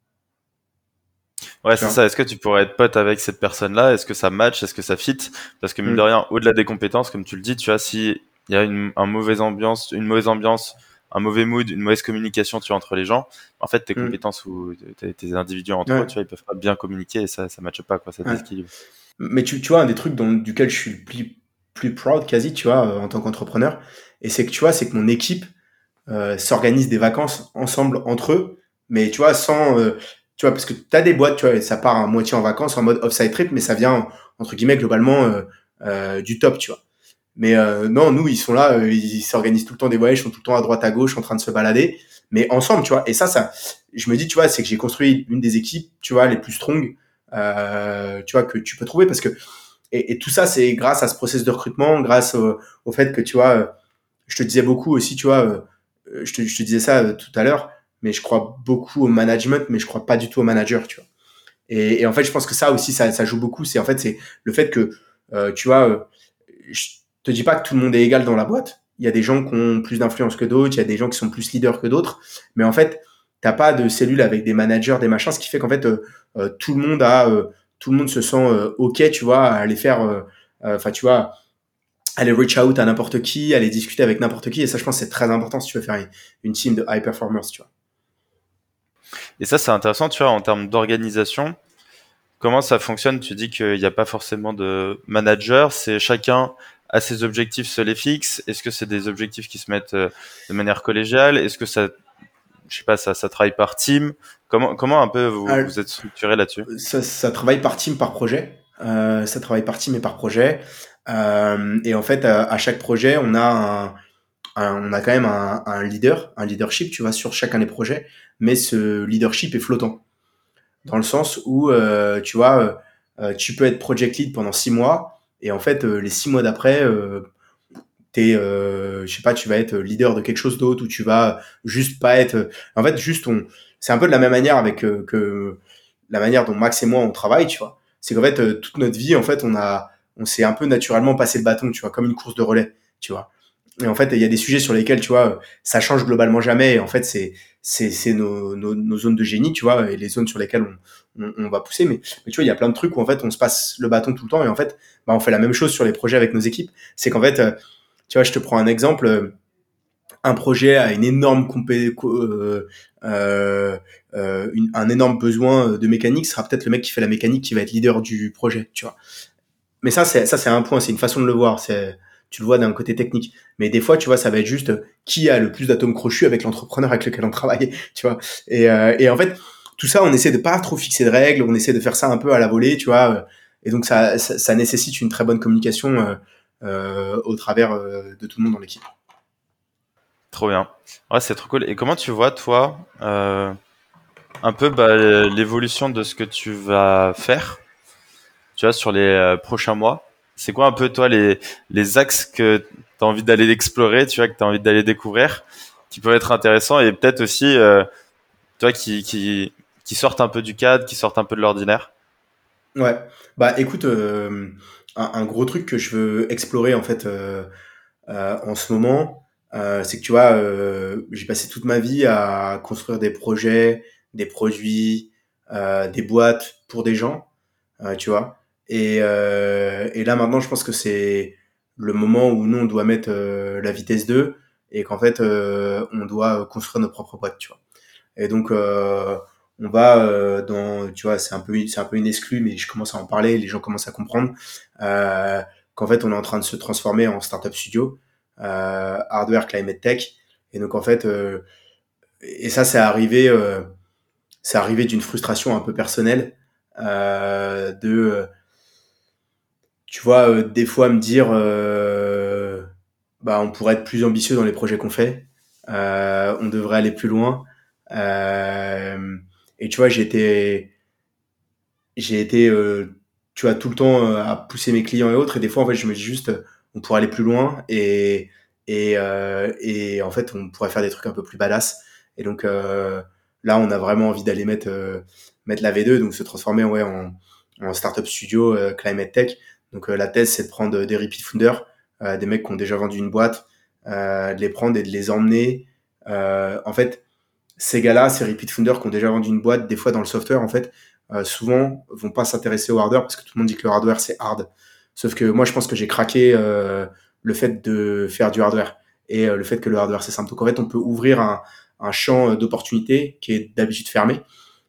Ouais, tu c'est vois. ça. Est-ce que tu pourrais être pote avec cette personne-là? Est-ce que ça match? Est-ce que ça fit? Parce que mine de Mm, rien, au-delà des compétences, comme tu le dis, tu vois, si il y a une mauvaise ambiance, un mauvais mood, une mauvaise communication, tu vois, entre les gens, en fait, tes mm. compétences ou tes individus entre eux, Ouais, tu vois, ils peuvent pas bien communiquer et ça matche pas, quoi, ça ouais. déséquilibre. Mais tu vois, un des trucs duquel je suis le plus proud quasi, tu vois, en tant qu'entrepreneur, et c'est que tu vois, c'est que mon équipe s'organisent des vacances ensemble entre eux, mais tu vois, tu vois, parce que tu as des boîtes, tu vois, ça part à moitié en vacances en mode off-site trip, mais ça vient, entre guillemets, globalement, du top, tu vois. Mais non, nous, ils sont là, ils s'organisent tout le temps des voyages, ils sont tout le temps à droite, à gauche, en train de se balader, mais ensemble, tu vois. Et ça, je me dis, tu vois, c'est que j'ai construit une des équipes, tu vois, les plus strong, tu vois, que tu peux trouver, parce que, et tout ça, c'est grâce à ce process de recrutement, grâce au fait que, tu vois, je te disais beaucoup aussi, tu vois, je te disais ça tout à l'heure, mais je crois beaucoup au management, mais je crois pas du tout au manager, tu vois. Et en fait, je pense que ça aussi, ça joue beaucoup. C'est le fait que, tu vois, je te dis pas que tout le monde est égal dans la boîte. Il y a des gens qui ont plus d'influence que d'autres, il y a des gens qui sont plus leaders que d'autres, mais en fait, t'as pas de cellule avec des managers, des machins, ce qui fait qu'en fait, tout le monde se sent ok, tu vois, à aller faire, enfin, tu vois, aller reach out à n'importe qui, aller discuter avec n'importe qui. Et ça, je pense, c'est très important si tu veux faire une team de high performers, tu vois. Et ça, c'est intéressant, tu vois, en termes d'organisation. Comment ça fonctionne? Tu dis qu'il n'y a pas forcément de manager, c'est chacun a ses objectifs, se les fixe. Est-ce que c'est des objectifs qui se mettent de manière collégiale? Est-ce que ça, je sais pas, ça travaille par team? Comment un peu Ah, vous êtes structuré là-dessus? ça travaille par team, par projet. Ça travaille par team et par projet. Et en fait, à chaque projet, on a quand même un leadership, tu vois, sur chacun des projets, mais ce leadership est flottant. Dans le sens où, tu vois, tu peux être project lead pendant 6 mois, et en fait, les 6 mois d'après, je sais pas, tu vas être leader de quelque chose d'autre, ou tu vas juste pas être. En fait, c'est un peu de la même manière avec que la manière dont Max et moi on travaille, tu vois. C'est qu'en fait, toute notre vie, en fait, on s'est un peu naturellement passé le bâton, tu vois, comme une course de relais, tu vois. Et en fait, il y a des sujets sur lesquels, tu vois, ça change globalement jamais. Et en fait, c'est nos zones de génie, tu vois, et les zones sur lesquelles on va pousser. Mais tu vois, il y a plein de trucs où en fait, on se passe le bâton tout le temps. Et en fait, bah, on fait la même chose sur les projets avec nos équipes. C'est qu'en fait, tu vois, je te prends un exemple. Un projet a une énorme un énorme besoin de mécanique, ce sera peut-être le mec qui fait la mécanique qui va être leader du projet, tu vois. Mais ça c'est un point, c'est une façon de le voir. Tu le vois d'un côté technique. Mais des fois, tu vois, ça va être juste qui a le plus d'atomes crochus avec l'entrepreneur avec lequel on travaille, tu vois. Et en fait, tout ça, on essaie de pas trop fixer de règles, on essaie de faire ça un peu à la volée, tu vois. Et donc, ça nécessite une très bonne communication au travers de tout le monde dans l'équipe. Trop bien. Ouais, c'est trop cool. Et comment tu vois, toi, un peu l'évolution de ce que tu vas faire, tu vois, sur les prochains mois? C'est quoi un peu, toi, les axes que tu as envie d'aller explorer, tu vois, que tu as envie d'aller découvrir, qui peuvent être intéressants et peut-être aussi, toi, qui sortent un peu du cadre, qui sortent un peu de l'ordinaire? Ouais, bah écoute, un gros truc que je veux explorer en fait en ce moment, c'est que tu vois, j'ai passé toute ma vie à construire des projets, des produits, des boîtes pour des gens, tu vois. Et là maintenant, je pense que c'est le moment où nous on doit mettre la vitesse 2 et qu'en fait on doit construire nos propres boîtes, tu vois. Et donc, on va tu vois, c'est un peu une exclue, mais je commence à en parler, les gens commencent à comprendre qu'en fait, on est en train de se transformer en startup studio, hardware climate tech. Et donc, en fait, et ça, c'est arrivé d'une frustration un peu personnelle, tu vois, des fois me dire, bah, on pourrait être plus ambitieux dans les projets qu'on fait, on devrait aller plus loin. Euh, et tu vois, j'ai été, tu vois, tout le temps à pousser mes clients et autres. Et des fois, en fait, je me dis juste, on pourrait aller plus loin et en fait, on pourrait faire des trucs un peu plus badass. Et donc là, on a vraiment envie d'aller mettre la V2, donc se transformer ouais, en startup studio climate tech. Donc la thèse, c'est de prendre des repeat founders, des mecs qui ont déjà vendu une boîte, de les prendre et de les emmener. En fait, ces gars-là, ces repeat founders qui ont déjà vendu une boîte, des fois dans le software, en fait, souvent vont pas s'intéresser au hardware parce que tout le monde dit que le hardware c'est hard. Sauf que moi, je pense que j'ai craqué le fait de faire du hardware et le fait que le hardware c'est simple. Donc en fait, on peut ouvrir un champ d'opportunités qui est d'habitude fermé.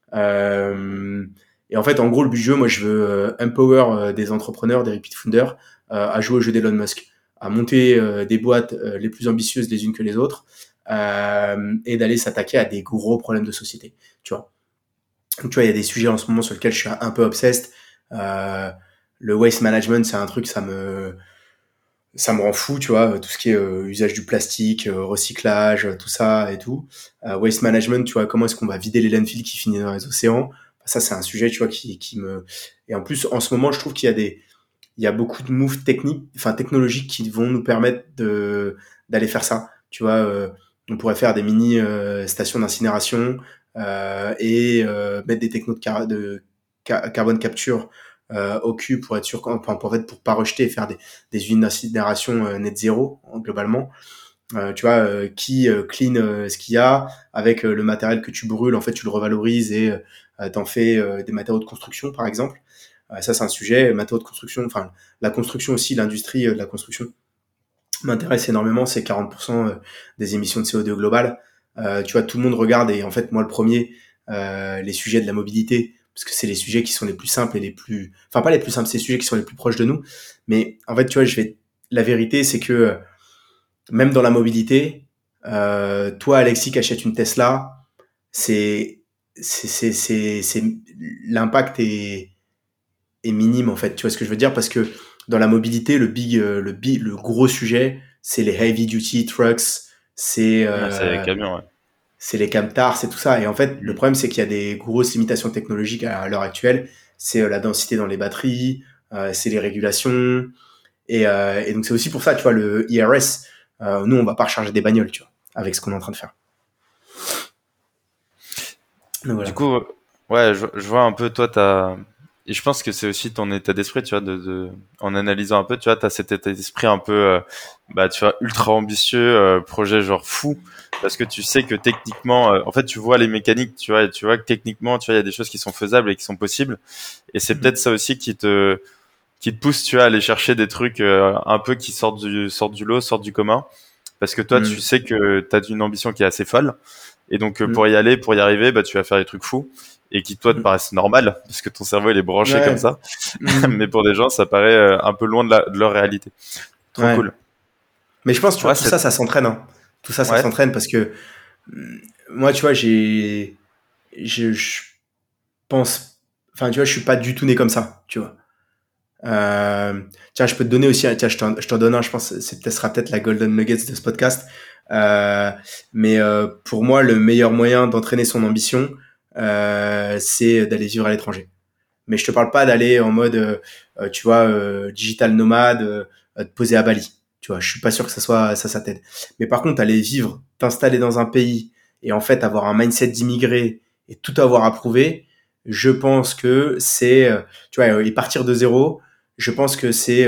Et en fait, en gros, le but du jeu, moi, je veux empower des entrepreneurs, des repeat founders à jouer au jeu d'Elon Musk, à monter des boîtes les plus ambitieuses les unes que les autres et d'aller s'attaquer à des gros problèmes de société, tu vois. Donc, tu vois, il y a des sujets en ce moment sur lesquels je suis un peu obsessed. Euh, le waste management, c'est un truc, ça me rend fou, tu vois, tout ce qui est usage du plastique, recyclage, tout ça et tout. Waste management, tu vois, comment est-ce qu'on va vider les landfills qui finissent dans les océans. Ça, c'est un sujet, tu vois, qui me... Et en plus, en ce moment, je trouve il y a beaucoup de moves techniques, enfin technologiques qui vont nous permettre d'aller faire ça. Tu vois, on pourrait faire des mini stations d'incinération et mettre des technos de carbone capture au cul pour être sûr pour fait pour pas rejeter et faire des usines d'incinération net zéro globalement. Tu vois, qui clean ce qu'il y a avec le matériel que tu brûles, en fait, tu le revalorises et t'en fais des matériaux de construction, par exemple. Ça, c'est un sujet. Matériaux de construction, enfin, la construction aussi, l'industrie de la construction m'intéresse énormément. C'est 40% des émissions de CO2 globales. Tu vois, tout le monde regarde et en fait, moi, le premier, les sujets de la mobilité, parce que c'est les sujets qui sont les plus simples et les plus, enfin, pas les plus simples, c'est les sujets qui sont les plus proches de nous. Mais en fait, tu vois, la vérité, c'est que même dans la mobilité, toi, Alexis, qui achète une Tesla, c'est, l'impact est minime, en fait. Tu vois ce que je veux dire? Parce que dans la mobilité, le gros sujet, c'est les heavy duty trucks, c'est C'est les camions, ouais. c'est les camtars, c'est tout ça. Et en fait, le problème, c'est qu'il y a des grosses limitations technologiques à l'heure actuelle. C'est la densité dans les batteries, c'est les régulations. Et donc, c'est aussi pour ça, tu vois, le IRS, nous, on va pas recharger des bagnoles, tu vois, avec ce qu'on est en train de faire. Donc, voilà. Du coup, ouais, je vois un peu, toi, et je pense que c'est aussi ton état d'esprit, tu vois, en analysant un peu, tu vois, t'as cet état d'esprit un peu, tu vois, ultra ambitieux, projet genre fou, parce que tu sais que techniquement, en fait, tu vois les mécaniques, tu vois, et tu vois que techniquement, tu vois, il y a des choses qui sont faisables et qui sont possibles, et c'est peut-être ça aussi qui te pousse, tu vois, à aller chercher des trucs un peu qui sortent du lot, sortent du commun, parce que toi, tu sais que t'as une ambition qui est assez folle. Et donc, pour y arriver, tu vas faire des trucs fous et qui, toi, te paraissent normal parce que ton cerveau, il est branché comme ça. Mais pour des gens, ça paraît un peu loin de leur réalité. Trop cool. Mais je pense, tu vois, tout ça s'entraîne. Hein. Tout ça, ça s'entraîne parce que moi, tu vois, je pense, enfin, tu vois, je suis pas du tout né comme ça, tu vois. Tiens, je peux te donner aussi, tiens, je t'en donne un, je pense, sera peut-être la golden nuggets de ce podcast. Mais pour moi, le meilleur moyen d'entraîner son ambition, c'est d'aller vivre à l'étranger. Mais je te parle pas d'aller en mode, tu vois, digital nomade, te poser à Bali. Tu vois, je suis pas sûr que ça t'aide. Mais par contre, aller vivre, t'installer dans un pays et en fait avoir un mindset d'immigré et tout avoir à prouver, je pense que c'est, tu vois, et partir de zéro, je pense que c'est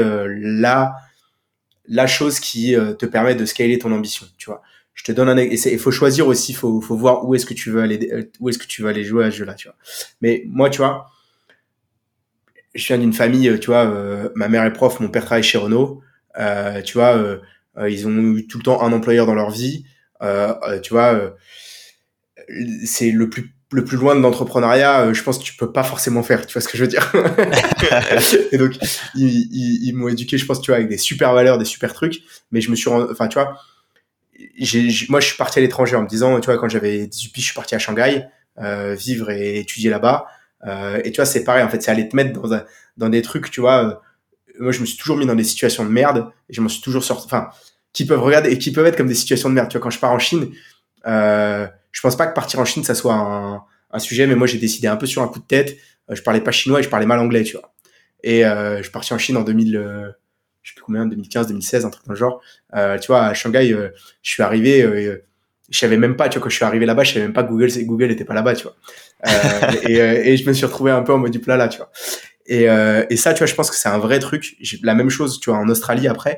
la chose qui te permet de scaler ton ambition, tu vois. Je te donne il faut choisir aussi, faut voir où est-ce que tu veux aller, où est-ce que tu veux aller jouer à ce jeu-là, tu vois. Mais moi, tu vois, je viens d'une famille, tu vois, ma mère est prof, mon père travaille chez Renault, tu vois, ils ont eu tout le temps un employeur dans leur vie, tu vois, c'est le plus loin de l'entrepreneuriat, je pense que tu peux pas forcément faire, tu vois ce que je veux dire. Et donc ils m'ont éduqué, je pense, tu vois, avec des super valeurs, des super trucs, mais je me suis enfin tu vois, moi je suis parti à l'étranger en me disant, tu vois, quand j'avais 18 piges, je suis parti à Shanghai vivre et étudier là-bas, et tu vois, c'est pareil en fait, c'est aller te mettre dans des trucs, tu vois, moi je me suis toujours mis dans des situations de merde et je m'en suis toujours sorti, enfin, qui peuvent regarder et qui peuvent être comme des situations de merde, tu vois. Quand je pars en Chine, je pense pas que partir en Chine ça soit un sujet, mais moi j'ai décidé un peu sur un coup de tête. Je parlais pas chinois et je parlais mal anglais, tu vois. Et je suis parti en Chine en 2000, je sais plus combien, 2015, 2016, un truc dans le genre. Tu vois, à Shanghai, je suis arrivé, je savais même pas, tu vois, quand je suis arrivé là-bas, je savais même pas que Google était pas là-bas, tu vois. Et je me suis retrouvé un peu en mode du plat là, tu vois. Et ça, tu vois, je pense que c'est un vrai truc. La même chose, tu vois, en Australie après.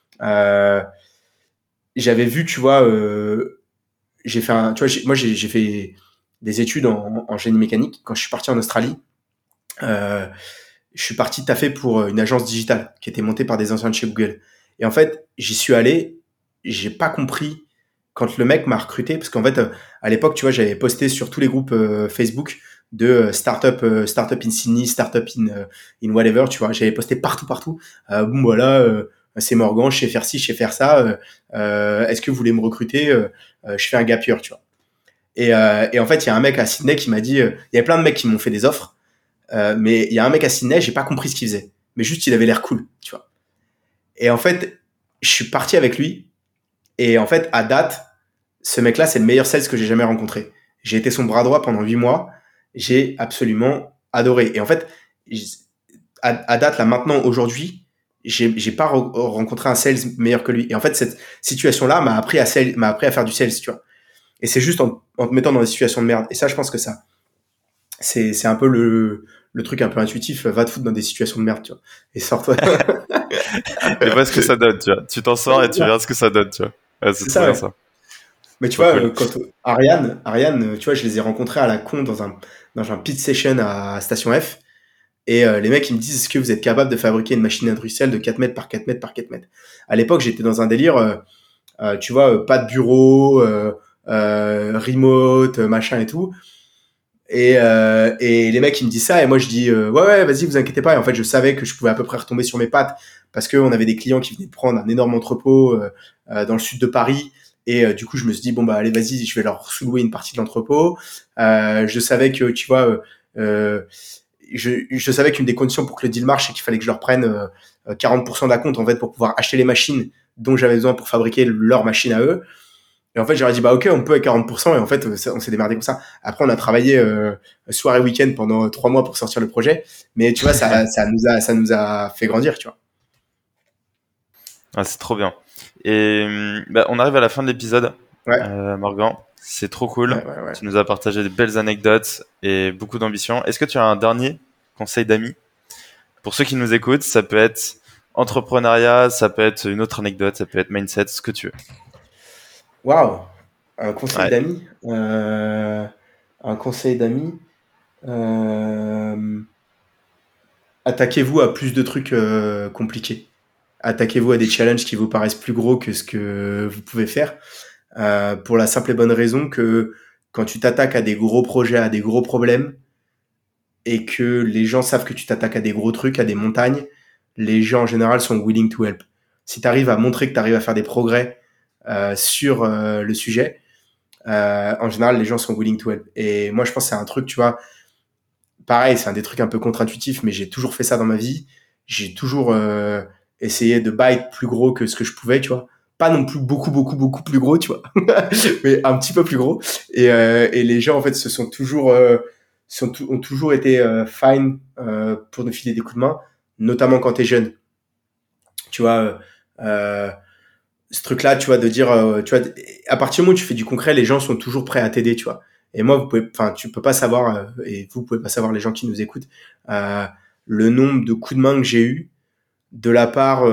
J'avais vu, tu vois, j'ai fait moi j'ai fait des études en génie mécanique. Quand je suis parti en Australie, je suis parti taffer pour une agence digitale qui était montée par des anciens de chez Google. Et en fait, j'y suis allé, j'ai pas compris quand le mec m'a recruté, parce qu'en fait, à l'époque, tu vois, j'avais posté sur tous les groupes Facebook de startup in Sydney, startup in whatever, tu vois, j'avais posté partout. Bon voilà, c'est Morgan, je sais faire ci, je sais faire ça. Est-ce que vous voulez me recruter? Je fais un gap year, tu vois. Et en fait, il y a un mec à Sydney qui m'a dit, il y avait plein de mecs qui m'ont fait des offres, mais il y a un mec à Sydney, j'ai pas compris ce qu'il faisait, mais juste il avait l'air cool, tu vois. Et en fait, je suis parti avec lui, et en fait, à date, ce mec-là, c'est le meilleur sales que j'ai jamais rencontré. J'ai été son bras droit pendant 8 mois, j'ai absolument adoré. Et en fait, à date, là maintenant, aujourd'hui, j'ai pas rencontré un sales meilleur que lui. Et en fait, cette situation-là m'a appris à faire du sales, tu vois. Et c'est juste en te mettant dans des situations de merde. Et ça, je pense que ça, c'est un peu le truc un peu intuitif. Va te foutre dans des situations de merde, tu vois. Et sors-toi. Et vois ce que ça donne, tu vois. Tu t'en sors et tu verras ce que ça donne, tu vois. Ouais, c'est trop bien ça. Mais tu vois, quand Ariane, tu vois, je les ai rencontrés à la con dans un pit session à Station F. Et les mecs, ils me disent, est-ce que vous êtes capable de fabriquer une machine industrielle de 4 mètres par 4 mètres par 4 mètres? À l'époque, j'étais dans un délire, tu vois, pas de bureau, remote, machin et tout. Et les mecs, ils me disent ça, et moi, je dis, ouais, vas-y, vous inquiétez pas. Et en fait, je savais que je pouvais à peu près retomber sur mes pattes, parce qu'on avait des clients qui venaient de prendre un énorme entrepôt dans le sud de Paris. Et du coup, je me suis dit, bon, bah, allez, vas-y, je vais leur sous-louer une partie de l'entrepôt. Je savais que, tu vois, je savais qu'une des conditions pour que le deal marche, c'est qu'il fallait que je leur prenne 40% d'acompte en fait pour pouvoir acheter les machines dont j'avais besoin pour fabriquer leur machine à eux. Et en fait, j'aurais dit, bah, ok, on peut avec 40%. Et en fait, on s'est démerdé comme ça. Après, on a travaillé soir et week-end pendant 3 mois pour sortir le projet. Mais tu vois, ça nous a fait grandir, tu vois. Ah, c'est trop bien. Et on arrive à la fin de l'épisode. Ouais. Morgan, c'est trop cool. Ouais. Tu nous as partagé des belles anecdotes et beaucoup d'ambition. Est-ce que tu as un dernier conseil d'amis pour ceux qui nous écoutent? Ça peut être entrepreneuriat, ça peut être une autre anecdote, ça peut être mindset, ce que tu veux. Waouh, un conseil d'amis. Un conseil d'amis. Attaquez-vous à plus de trucs compliqués. Attaquez-vous à des challenges qui vous paraissent plus gros que ce que vous pouvez faire. Pour la simple et bonne raison que quand tu t'attaques à des gros projets, à des gros problèmes, et que les gens savent que tu t'attaques à des gros trucs, à des montagnes, les gens en général sont willing to help. Si tu arrives à montrer que tu arrives à faire des progrès sur le sujet, en général, les gens sont willing to help. Et moi, je pense que c'est un truc, tu vois, pareil, c'est un des trucs un peu contre-intuitifs, mais j'ai toujours fait ça dans ma vie. J'ai toujours essayé de être plus gros que ce que je pouvais, tu vois. Pas non plus beaucoup plus gros, tu vois, mais un petit peu plus gros. Et les gens, en fait, ont toujours été fine pour nous filer des coups de main, notamment quand t'es jeune. Tu vois, ce truc-là, tu vois, de dire, tu vois, à partir du moment où tu fais du concret, les gens sont toujours prêts à t'aider, tu vois. Et moi, tu peux pas savoir, et vous pouvez pas savoir, les gens qui nous écoutent, le nombre de coups de main que j'ai eu de la part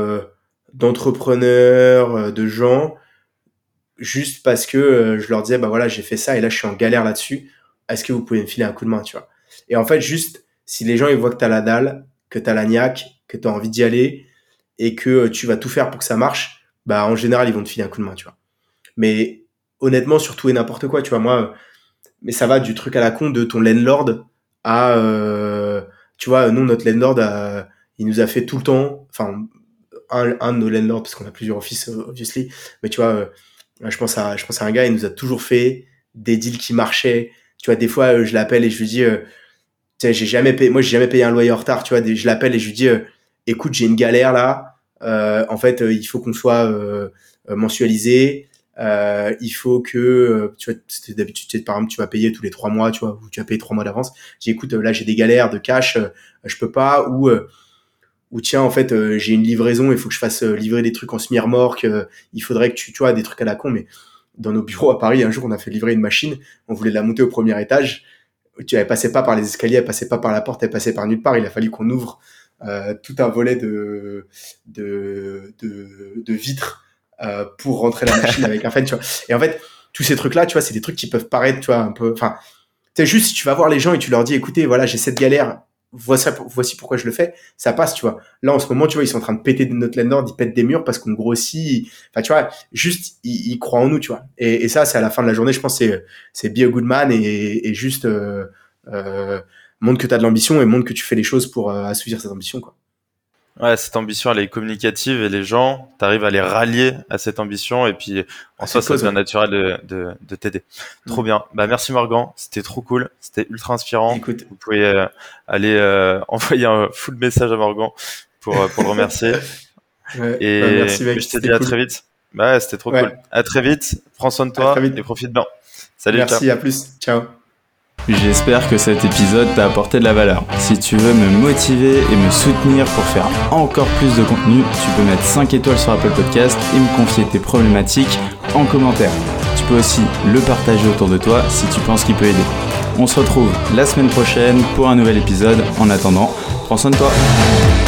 d'entrepreneurs, de gens, juste parce que je leur disais, bah voilà, j'ai fait ça et là je suis en galère là-dessus. Est-ce que vous pouvez me filer un coup de main, tu vois? Et en fait, juste si les gens ils voient que t'as la dalle, que t'as la niaque, que t'as envie d'y aller et que tu vas tout faire pour que ça marche, bah en général ils vont te filer un coup de main, tu vois. Mais honnêtement, sur tout et n'importe quoi, tu vois, moi, mais ça va du truc à la con de ton landlord à, tu vois, nous notre landlord, il nous a fait tout le temps, enfin un de nos landlords parce qu'on a plusieurs offices obviously, mais tu vois, je pense à un gars, il nous a toujours fait des deals qui marchaient. Tu vois, des fois je l'appelle et je lui dis, tu sais, j'ai jamais payé un loyer en retard, tu vois, je l'appelle et je lui dis, écoute, j'ai une galère là, en fait il faut qu'on soit mensualisé. Il faut que tu vois, d'habitude par exemple tu vas payer tous les 3 mois, tu vois, ou tu vas payer 3 mois d'avance. J'ai dit, écoute, là j'ai des galères de cash, je peux pas, ou tiens, en fait, j'ai une livraison, il faut que je fasse livrer des trucs en semi-remorque, il faudrait que tu vois, des trucs à la con. Mais dans nos bureaux à Paris, un jour, on a fait livrer une machine, on voulait la monter au premier étage, elle passait pas par les escaliers, elle passait pas par la porte, elle passait par nulle part, il a fallu qu'on ouvre tout un volet de vitres pour rentrer la machine avec un fan, tu vois. Et en fait, tous ces trucs-là, tu vois, c'est des trucs qui peuvent paraître, tu vois, un peu, enfin, tu sais, juste si tu vas voir les gens et tu leur dis, écoutez, voilà, j'ai cette galère, voici pourquoi je le fais, ça passe, tu vois. Là, en ce moment, tu vois, ils sont en train de péter notre landlord, ils pètent des murs parce qu'on grossit. Enfin, tu vois, juste, ils croient en nous, tu vois. Et ça, c'est à la fin de la journée, je pense, c'est be a good man et juste montre que tu as de l'ambition et montre que tu fais les choses pour assouvir cette ambition, quoi. Ouais, cette ambition, elle est communicative et les gens, t'arrives à les rallier à cette ambition et puis en soi, ça devient naturel de t'aider. Trop bien. Bah, merci Morgan. C'était trop cool. C'était ultra inspirant. Écoute. Vous pouvez aller envoyer un full message à Morgan pour le remercier. Ouais, et bah merci, mec. je te dis à très vite. Bah, c'était trop cool. À très vite. Prends soin de toi et profite bien. Salut. Merci, ciao. à plus. Ciao. J'espère que cet épisode t'a apporté de la valeur. Si tu veux me motiver et me soutenir pour faire encore plus de contenu, tu peux mettre 5 étoiles sur Apple Podcast et me confier tes problématiques en commentaire. Tu peux aussi le partager autour de toi si tu penses qu'il peut aider. On se retrouve la semaine prochaine pour un nouvel épisode. En attendant, prends soin de toi.